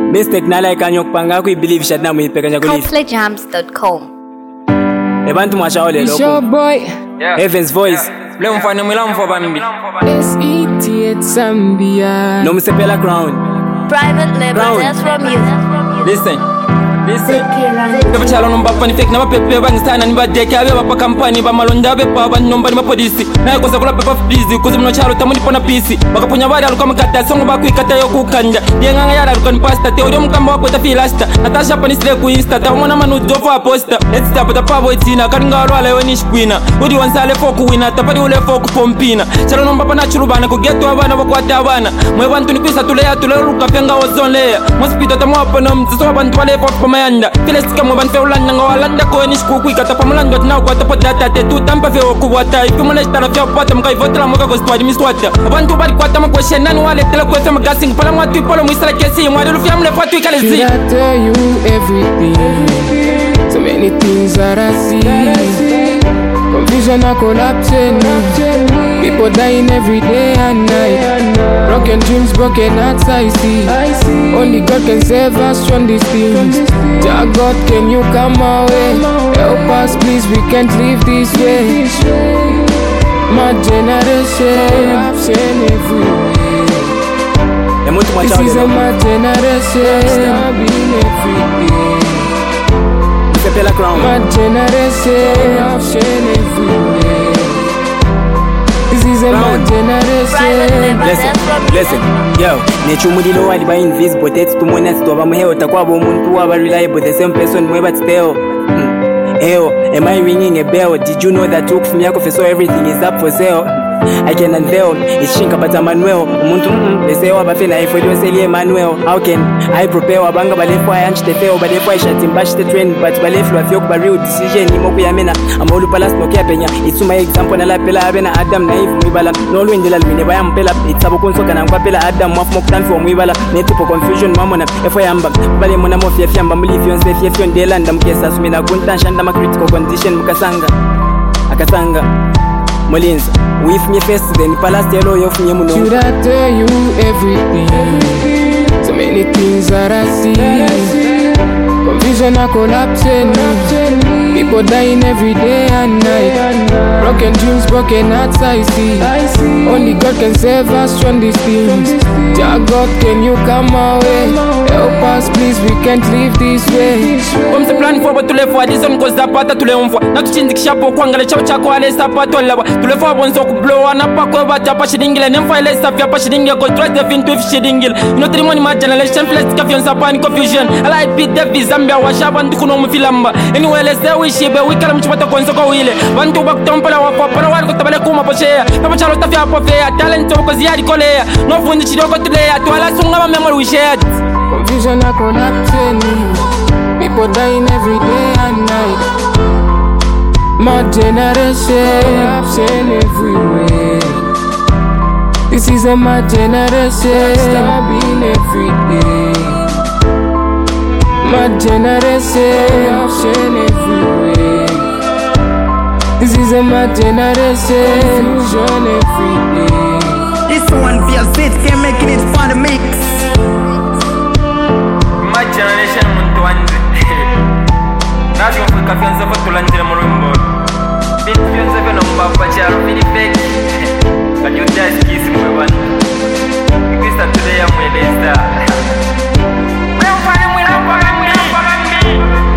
Mistake na like anyokupanga kuibelieve shadna muipekanya kulisi ColdplayJams.com. Ebantu mwashaole It's loko your boy Heaven's Voice Leo mfano mwilamfo bambi S.E.T. at Zambia. no Msepela Crown. Private label, Brown. that's from you. Listen Kabachalo nomba pani fake na mapepe bangisana ni badeke abe bapa kampani ba malonda be pa ba nomba ni mapolisi na ko sakula pepa please kuzi mno chalo tamuni pona pisi bakapunya bari aluka makata songo ba kuikata yo kukanja yenganga yara aluka ni pasta te odi mukamba wapo ta filasta natasha pani sile ku insta ta mona manu dofa posta let's tap ta pavo itina karinga alwala yo nishkwina odi wansale foku wina tapari ule foku pompina chalo nomba pana churubana ko geto abana bakwata abana mwe bantu ni kwisa tuleya tuleruka penga ozonleya mosipito tamwapo no mziso abantu bale foku mayanda Filesika mwaban fe ulanda nga walanda ko nishkuku ikata pamulanda na kwa tapo data te tu tampa fe okuwata ifumule stara fe opata mga ivotela mga gostwadi miswata abantu bali kwata mwa question nani wale tele kwa fe magasing pala mwatu ipolo mwisala kesi mwa dulu fiamule fatu ikalezi Should I tell you everything? So many things that I see. Confusion and collapsing. People dying every day and night. Broken dreams, broken hearts I see. Only God can save us from these things. Jah God, can you come our way? Help us please, we can't live this way. My generation, I've seen everywhere. Emuntu This is mwashaole my generation, I've been everywhere. Msepela Crown. My generation, I've seen everywhere. This is my Private generation. label, that's from you. Listen, yo, nechumudilo wali ba invisible text tumona sitoba muheo takwabo umuntu waba reliable the same person mweba tsteo. Eyo, am I ringing a bell? Did you know that took from yako so everything is up for sale? I can unveil, it's shinka but Manuel. Umuntu they say wabafena ifo dio seli Emmanuel. How can I prepare wabanga balefo ayanch tefeo balefo ishatimbash the trend but balefo afyo kuba real decision imo kuyamena amolu palas no penya. It's my example na la pela abena Adam na ifu mwibala no lwendela lwine bayampela it's abukunso kana ngwa pela Adam mwafu mkutanfi wa mwibala netipo confusion mamona efo yamba bale mona mofi yamba mulifi yonse fiyefyo ndela ndamkesa sumina kuntansha ndama critical condition mukasanga akasanga Molinza, with me first then palace yellow yofunye muno. Should I tell you everything? So many things that I see. Confusion and collapsing. People dying every day and night. Broken dreams, broken hearts I see. Only God can save us from these things. Jah God, can you come our way? Help us please, we can't live this way. Omse plan for but tulefo adison ko zapata tulemfo na tuchindikisha po kwangale chao chako ale sapato laba tulefo bonso ku blow na pakwe bata pa shidingile nemfa ile safia pa shidinge ko trust the fin to shidingile no trimoni ma generation flex kafion sapani confusion ala beat the Zambia washaba ndikuno mfilamba anyway let's say we shibe we kala mchipata konso ko wile bantu baktompala wa para wali ko tabale kuma poshea na chalo tafia po fea talent ko ziadi kolea no fundi chidoko tulea twala sunga ma memory we shared. Confusion and collapsing. People dying every day and night. My generation, I've seen everywhere. This is my generation, I've been every day. My generation, I've seen everywhere. This is my generation, confusion every day. This one feels it, can making it for the mix. My generation muntu wanze Nazi mfuka fianza fatulanjira murumbo Binti fianza vya nomba pacharo mini fake Kanyuta skisi mwe wani Ikwista today ya mweleza